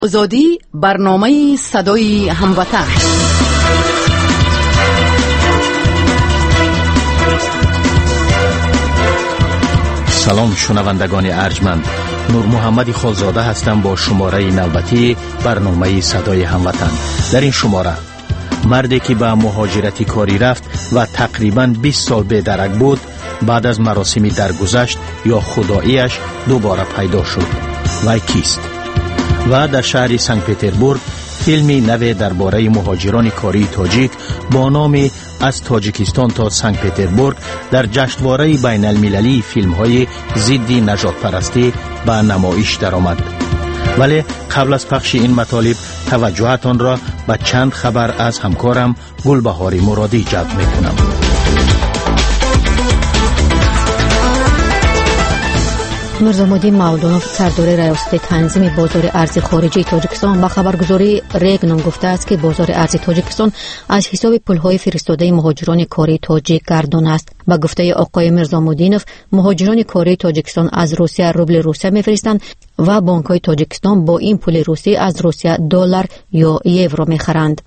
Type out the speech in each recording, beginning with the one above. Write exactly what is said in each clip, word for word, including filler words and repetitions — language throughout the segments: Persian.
آزادی برنامه صدای هموطن. سلام شنوندگان ارجمند، نور محمد خالزاده هستم با شماره نوبتی برنامه صدای هموطن. در این شماره مردی که به مهاجرتی کاری رفت و تقریباً بیست سال به درک بود، بعد از مراسم درگذشت یا خداییش دوباره پیدا شد. وی کیست؟ و در شهر سنت پترزبورگ فیلمی نو درباره مهاجران کاری تاجیک با نام از تاجیکستان تا سنت پترزبورگ در جشنواره بین المللی فیلم های ضد نژاد پرستی به نمایش درآمد. ولی قبل از پخش این مطالب توجهتان را به چند خبر از همکارم گلبهار مرادی جلب میکنم. میرزامادی مولدانوف سردار ریاست تنظیم بازار ارز خارجی تاجیکستان با خبرگزاری رگنوم گفته است که بازار ارز تاجیکستان از حساب پولهای فرستاده مهاجران کاری تاجیک گردان است. با گفته آقای میرزامادینوف، مهاجران کاری تاجیکستان از روسیه روبل روسیه میفرستند و بانک‌های تاجیکستان با این پول روسی از روسیه دلار یا یورو میخرند.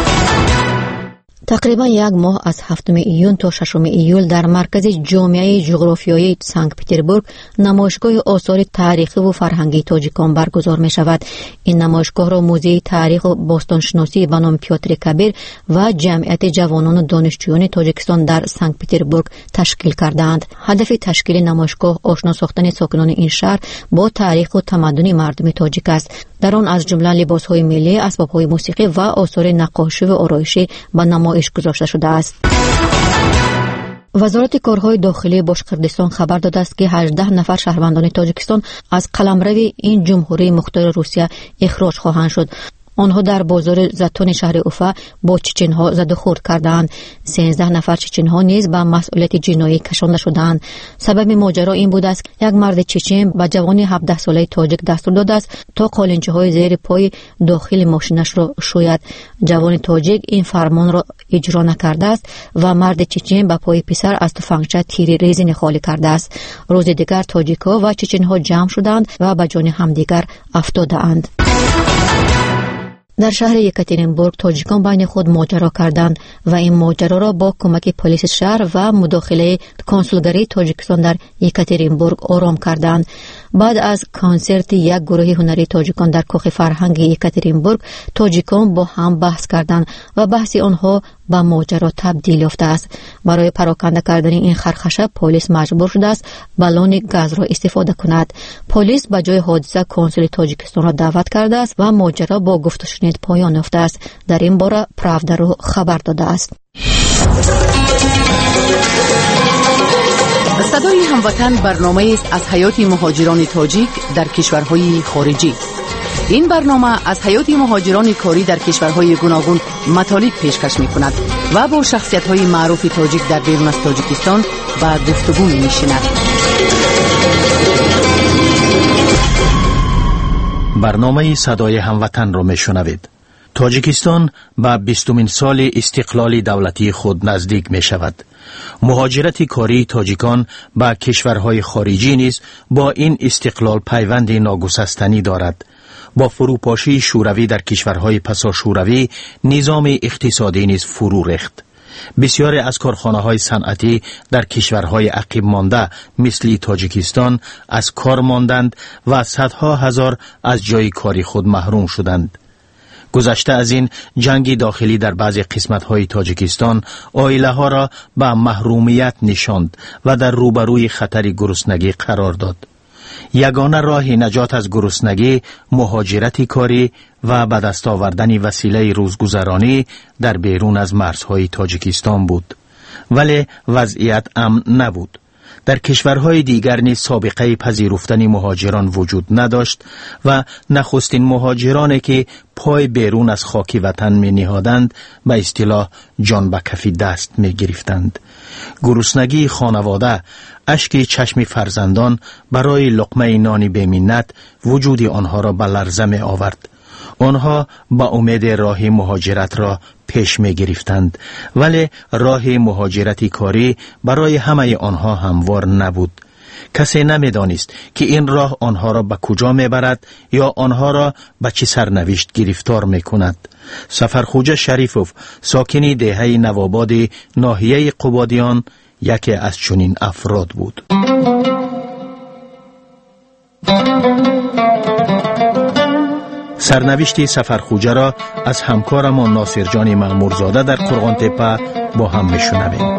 تقریبا یک ماه از هفتم ایون تا ششم ایول در مرکز جامعه جغرافیایی سنت پترزبورگ نمایشگاه آثار تاریخی و فرهنگی تاجیکان برگزار می شود. این نمایشگاه را موزه تاریخ و باستانشناسی به نام پیوتر کبیر و جمعیت جوانان و دانشجویان تاجیکستان در سنت پترزبورگ تشکیل کردند. هدف تشکیل نمایشگاه آشنا ساختن ساکنان این شهر با تاریخ و تمدن مردم تاجیک است. در آن از جمله لباس‌های ملی، اسباب‌های موسیقی و آثار نقاشی و آرایشی به نمایش گذاشته شده است. وزارت کارهای داخلی باشقردستان خبر داده است که هجده نفر شهروندان تاجیکستان از قلمرو این جمهوری مختار روسیه اخراج خواهند شد. آنها در بازار زتون شهر اوفا با چچن‌ها زد و خورد کردند. سیزده نفر چچن‌ها نیز به مسئولیت جنایی کشانده شدند. سبب ماجرا این بود است یک مرد چچن به جوانی هفده ساله تاجیک دستور داده است تا قالنچه‌های زیر پای داخل ماشینش را شوید. جوان تاجیک این فرمان را اجرا نکرده است و مرد چچن به پای پسر از تفنگچه تیر ریزی خالی کرده است. روز دیگر تاجیک‌ها و چچن‌ها جمع شدند و به جان همدیگر افتادند. در شهر یکاترینبورگ تاجیکان بین خود ماجرا کردند و این ماجرا را با کمک پلیس شهر و مداخله کنسولگری تاجیکستان در یکاترینبورگ آرام کردند. بعد از کنسرت یک گروه هنری تاجیکان در کاخ فرهنگ یکاترینبورگ، تاجیکان با هم بحث کردند و بحث آنها به ماجرا تبدیل یافته است. برای پراکنده کردن این خرخشه پلیس مجبور شده است بالون گاز را استفاده کند. پلیس به جای حادثه کنسول تاجیکستان را دعوت کرده است و ماجرا با گفت و شنید پایان یافته است. در این باره پراودا رو خبر داده است. صدای هموطن برنامه است از حیات مهاجران تاجیک در کشورهای خارجی. این برنامه از حیات مهاجران کاری در کشورهای گوناگون مطالب پیشکش می کند و با شخصیت‌های معروف تاجیک در بیرون از تاجیکستان با گفتگو می نشیند. برنامه صدای هموطن را می شنوید. تاجیکستان به بیستمین سال استقلال دولتی خود نزدیک می شود. مهاجرت کاری تاجیکان به کشورهای خارجی نیز با این استقلال پیوند ناگسستنی دارد. با فروپاشی شوروی در کشورهای پسا شوروی نظام اقتصادی نیز فرو ریخت. بسیاری از کارخانه‌های صنعتی در کشورهای عقب مانده مثل تاجیکستان از کار ماندند و صدها هزار از جای کاری خود محروم شدند. گذشته از این، جنگ داخلی در بعضی قسمت‌های تاجیکستان عائله‌ها را به محرومیت نشاند و در روبروی خطر گرسنگی قرار داد. یگانه راه نجات از گرسنگی مهاجرت کاری و به دست آوردن وسیله روزگذرانی در بیرون از مرزهای تاجیکستان بود. ولی وضعیت امن نبود. در کشورهای دیگر نیز سابقه پذیرفتن مهاجران وجود نداشت و نخستین مهاجرانی که پای بیرون از خاک وطن می نهادند به اصطلاح جان به کف دست می گرفتند. گرسنگی خانواده، اشک چشم فرزندان برای لقمه نان بی منت وجود آنها را به لرزه می آورد. آنها با امید راه مهاجرت را پیش می گرفتند، ولی راه مهاجرت کاری برای همه آنها هموار نبود. کسی نمیدانست که این راه آنها را به کجا میبرد یا آنها را به چه سرنوشت گرفتار میکند. سفرخواجه شریفوف، ساکنی دهه نوآباد ناحیه قبادیان، یکی از چنین افراد بود. سرنوشت سفرخواجه را از همکارمان ناصر جان مأمورزاده در قرغان تپه با هم میشنویم.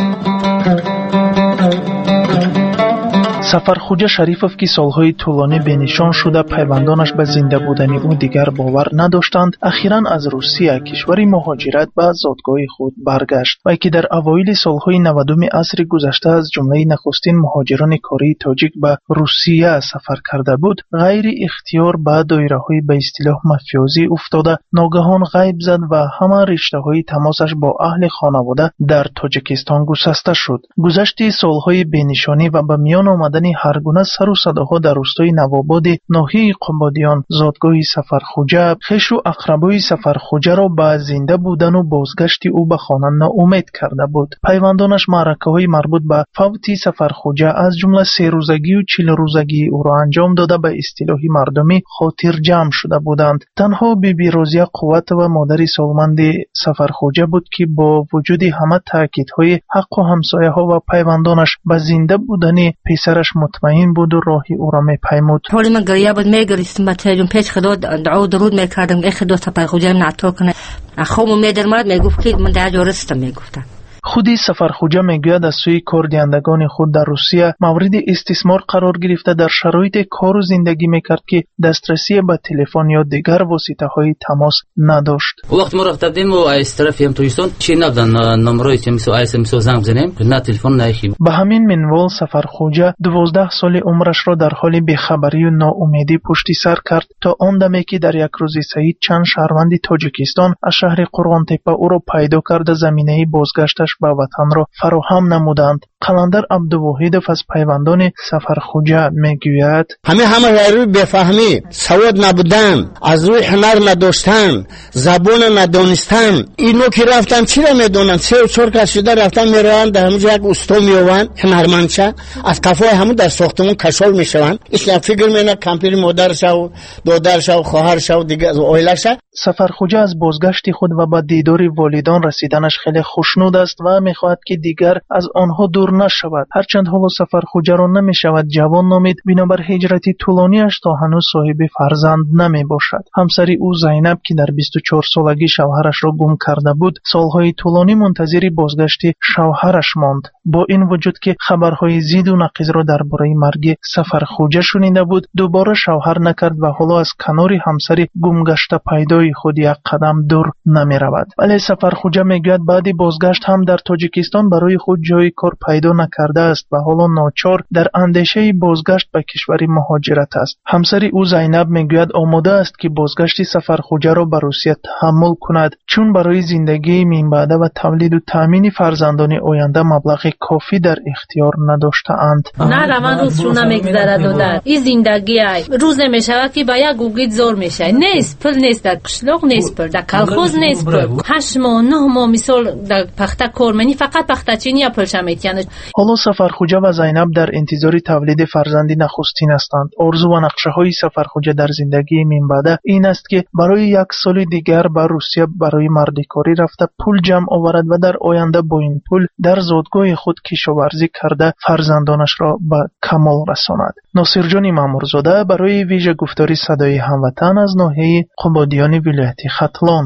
سفرخواجه شریفوف که سالهای طولانی بنشان شده پیوندانش به زنده بودن او دیگر باور نداشتند، اخیراً از روسیه، کشوری مهاجرت به زادگاه خود برگشت و که در اوایل سالهای نودم عصر گذشته از جمله نخستین مهاجران کاری تاجیک به روسیه سفر کرده بود، غیر اختیار به دایره‌های به اصطلاح مافیازی افتاده ناگهان غیب زد و همه رشته‌های تماسش با اهل خانواده در تاجیکستان گسسته شد. گذشت سالهای بنشانی و به میان آمدن هر گونه سر و صداها در روستای نوآباد ناحیه قبادیان، زادگاه سفرخواجه، خویش و اقربای سفرخواجه را به زنده بودن و بازگشت او به خانه ناامید کرده بود. پیوندانش معرکه‌های مربوط به فوت سفرخواجه از جمله سه روزگی و چهل روزگی او را انجام داده به اصطلاح مردمی خاطر جمع شده بودند. تنها بیبی رازیه قوت و مادر سالمند سفرخواجه بود که با وجود همه تاکیدهای حق و همسایه‌ها و پیوندانش به زنده بودن پسرش مطمئن بود و راهی او را میپیمود. حالی من گریه بود میگریستم به تلفن پیش خدا دعا و درود میکردم ای خدا سفرخواجه من عطا کنه. خوام میدرمد میگفت که من در جا رستم میگفتم. خودی سفرخواجه میگوید از سوی کاردهندگان خود در روسیه مورد استثمار قرار گرفته در شرایط کار و زندگی میکرد که دسترسی به تلفن یا دیگر واسطه های تماس نداشت. وقت ما رفتیم و از طرف هم تویستان چی نبودن نمبرای چمیسو ایسمسو زنگ بزنیم نه تلفن نه چیزی. به همین منوال سفرخواجه دوازده سال عمرش را در حال بیخبری و ناامیدی پشت سر کرد تا آن دمی که در یک روز سعید چند شهروند تاجیکستان از شهر قرغان تپه او را پیدا کرده زمینه بازگشتش به وطن را فراهم نمودند. قلندر عبدالواحدوف از پیوندان سفرخواجه میگوید همه همه روی بفهمی، سواد نبودن، از روی هنر نداشتن، زبان ندانستن، اینو که رفتن چی را میدونن؟ سه و چهار کس شده رفتن میروند در همونجا یک استا میوند هنرمندشه از کفای همون در ساختمون کشال میشوند. اصلا فکر مینه کمپیر مادرش و دادرش و خواهرش و دیگه اویلش. سفرخواجه از بازگشت خود و به دیدار والدان رسیدنش خیلی خوشنود است و میخواهد که دیگر از آنها دور نشود. هرچند حالا سفرخواجه را نمیشود جوان نامید، بنابر هجرتی طولانیش تا هنوز صاحب فرزند نمی باشد. همسری او زینب که در بیست و چهار سالگی شوهرش را گم کرده بود، سالهای طولانی منتظر بازگشت شوهرش ماند. با این وجود که خبرهای زید و نقیض را درباره مرگ سفرخواجه شنیده بود، دوباره شوهر نکرد و حالا از کنار همسری گمگشته پیدای خود یک قدم دور نمی رود. ولی سفرخواجه میگوید بعد بازگشت هم در تاجیکستان برای خود جای کار پیدا نکرده است و حالا ناچار در اندیشه بازگشت به کشوری مهاجرت است. همسری او زینب میگوید آماده است که بازگشت سفرخواجه را به روسیه تحمل کند، چون برای زندگی من بعده و تولید و تامین فرزندان آینده مبلغ کافی در اختیار نداشته اند. نه من روزشون نمیگذره دادن. این زندگی ای روز نمیشه که با یک گوگیت زور میشه. نیست پل نیست در قشلاق، نیست پر در کلخوز، نیست پر هشت ماه نه ماه مثال در پخته کارمنی فقط پخته چینی پلش میتونه. حالا سفرخواجه و زینب در انتظار تولید فرزندی نخستین هستند. آرزو و نقشه های سفرخواجه در زندگی من بعده این است که برای یک سال دیگر به روسیه برای مردکاری رفته پول جمع آورد و در آینده با این پول در زادگاه خود کشاورزی کرده فرزندانش را به کمال رساند. ناصر جان مأمورزاده برای ویژه گفتاری صدای هموطن از ناحیه قبادیان ولایت ختلان.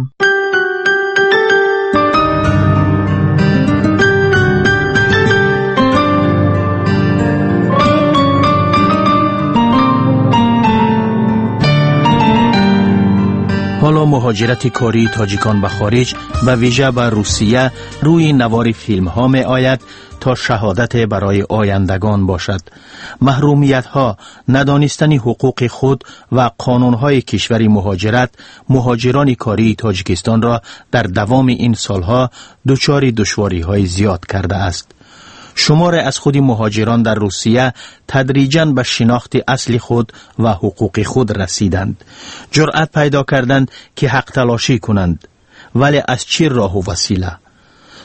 حالا مهاجرت کاری تاجیکان به خارج به ویژه به روسیه روی نوار فیلم ها می آید تا شهادت برای آیندگان باشد. محرومیت ها، ندانستن حقوق خود و قانون های کشور مهاجرت مهاجران کاری تاجیکستان را در دوام این سالها دچار دشواری های زیاد کرده است. شمار از خود مهاجران در روسیه تدریجاً به شناخت اصل خود و حقوق خود رسیدند. جرأت پیدا کردند که حق تلاشی کنند، ولی از چه راه و وسیله؟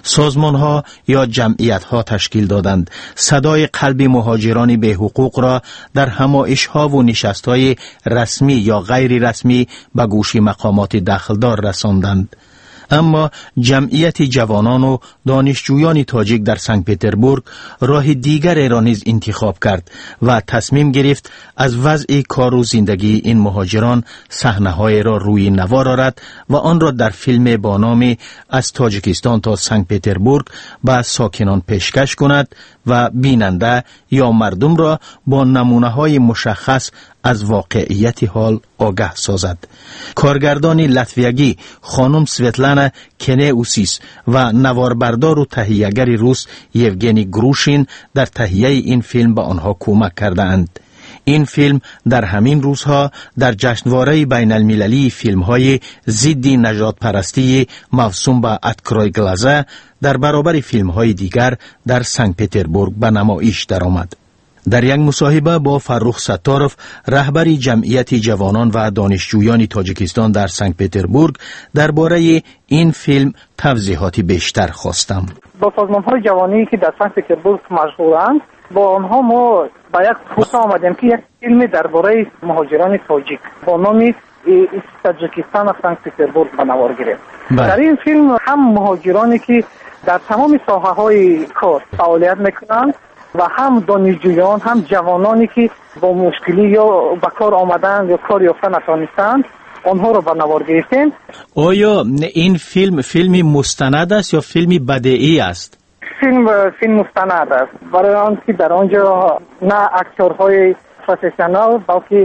سازمان ها یا جمعیت ها تشکیل دادند. صدای قلب مهاجران به حقوق را در همایش ها و نشست های رسمی یا غیر رسمی به گوش مقامات دخلدار رساندند. اما جمعیت جوانان و دانشجویان تاجیک در سنت پتربورگ راه دیگر را نیز انتخاب کرد و تصمیم گرفت از وضع کار و زندگی این مهاجران صحنه‌های را روی نوار آورد و آن را در فیلم با نام از تاجیکستان تا سنت پتربورگ به ساکنان پیشکش کند و بیننده یا مردم را با نمونه‌های مشخص از واقعیت حال آگاه سازد. کارگردان لاتویایی خانم سویتلانا کنئوسیس و نواربردار و تهیه‌گر روس یوگنی گروشین در تهیه این فیلم به آنها کمک کردند. این فیلم در همین روزها در جشنواره بین المللی فیلم‌های ضد نژاد پرستی موسوم به اتکرای گلازه در برابر فیلم‌های دیگر در سنت پتربورگ به نمایش درآمد. در یک مصاحبه با فرخ ستارف رهبر جمعیت جوانان و دانشجویان تاجیکستان در سنت پتربورگ درباره این فیلم توضیحات بیشتر خواستم. با سازمان‌های جوانی که در سنت پتربورگ مشغولند با آنها ما با یک پروژه آمدیم که یک فیلم درباره مهاجران تاجیک با نام تاجیکستان و سنت پتربورگ به نوار گرفت. در این فیلم هم مهاجرانی که در تمام ساحه‌های کار فعالیت میکنند و هم دانشجویان هم جوانانی که با مشکلی یا به کار آمدن یا کار یافته نتوانستند آنها را به نوار گرفتیم. آیا این فیلم فیلمی مستند است یا فیلمی بدیعی است؟ فیلم فیلم مستند است، برای آنکه در آنجا نه اکتورهای پروفسیونال بلکه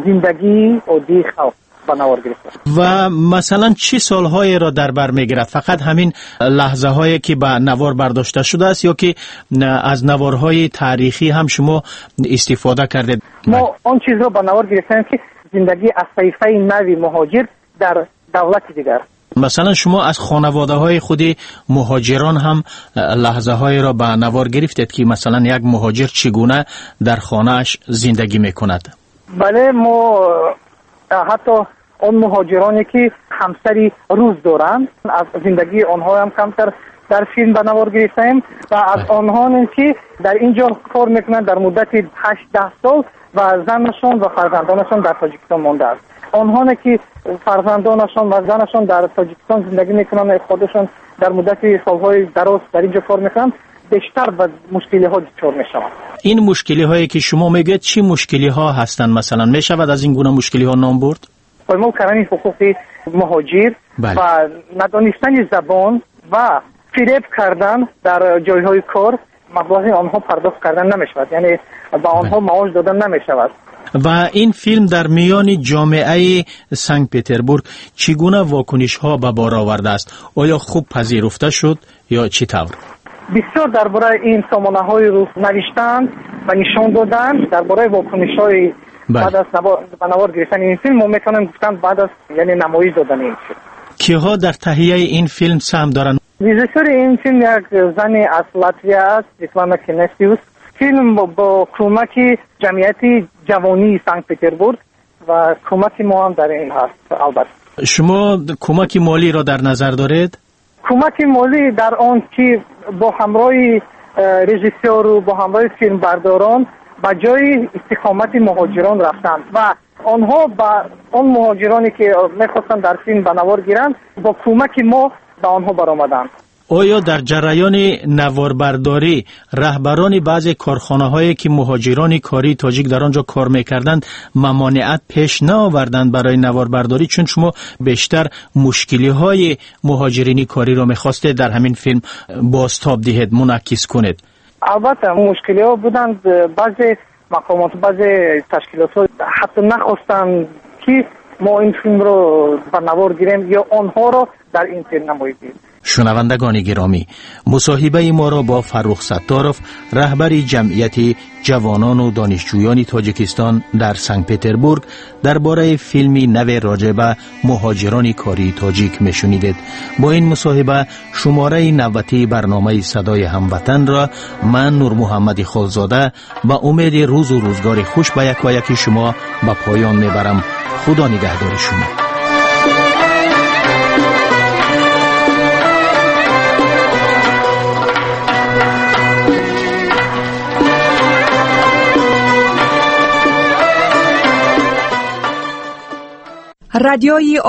زندگی عادی خلق به نوار گرفته. و مثلا چه سالهای را در بر میگیرد؟ فقط همین لحظه هایی که به نوار برداشته شده است یا که از نوارهای تاریخی هم شما استفاده کردید؟ ما آن چیز را به نوار گرفتیم که زندگی از طیفه نوی مهاجر در دولت دیگر. مثلا شما از خانواده های خود مهاجران هم لحظه های را به نوار گرفتید که مثلا یک مهاجر چگونه در خانهش زندگی میکند؟ بله، ما حتی اون مهاجرانی که همسری روز دارند از زندگی آنها هم کمتر در فیلم به نوار گرفتیم و از آنها که در اینجا کار میکنند در مدت هشت ده سال و زنشون و فرزندانشون در تاجیکستان مانده است. آنها که فرزندانشون و زنشون در تاجیکستان زندگی میکنند خودشون در مدت سالهای دراز در اینجا کار میکنند بیشتر به مشکلی ها دچار میشوند. این مشکلی هایی که شما میگید چی مشکلی ها هستند؟ مثلا میشود از این گونه مشکلی ها نام برد؟ پایمال کردن حقوق مهاجر بله. و ندانستن زبان و فریب کردن در جایهای کار مبلغ آنها پرداخت کردن نمیشود، یعنی با آنها معاش دادن نمیشود. و این فیلم در میان جامعه سنت پتربورگ چگونه واکنش ها به بار آورده است؟ آیا خوب پذیرفته شد یا چی طور؟ بسیار درباره این سامانه های رو نوشتند و نشان دادن درباره واکنش های بعد از نوار گرفتن این فیلم. ما میتونم گفتن بعد از یعنی نمایش دادن این فیلم. کیها در تهیه این فیلم سهم دارند؟ ریژیسور این فیلم یک زن از لاتویا است، سویتلانا کنئوسیس. فیلم با کمک جمعیت جوانی سنت پتربورگ و کمک ما هم در این هست. البته شما کمک مالی را در نظر دارید؟ کمک مالی در آن که با همراه رژیسور و با همراه فیلم برداران به جای استقامت مهاجران رفتند و آنها با اون مهاجرانی که میخواستند در فیلم به نوار گیرند با کمک ما به آنها برآمدند. آیا در جریان نواربرداری رهبران بعضی کارخانه‌هایی که مهاجران کاری تاجیک در آنجا کار می‌کردند ممانعت پیش نآوردند برای نواربرداری، چون شما بیشتر مشکلی‌های مهاجرین کاری را می‌خواستید در همین فیلم بازتاب دهید، منعکس کنید؟ البته مشکلی‌ها بودند، بعضی مقامات بعضی تشکیلات حتی نخواستند که ما این فیلم رو به نوار گیریم یا آنها را در این فیلم نمایش دهیم. شنوندگان گرامی، مصاحبه ما را با فرخ ستارف رهبر جمعیت جوانان و دانشجویان تاجیکستان در سنت پتربورگ درباره فیلمی نو راجع به مهاجران کاری تاجیک میشنیدید. با این مصاحبه شماره نوتی برنامه صدای هموطن را من نور محمد خالزاده با امید روز و روزگار خوش به یک و یکی شما به پایان میبرم. خدا نگهدار شما. رادیوی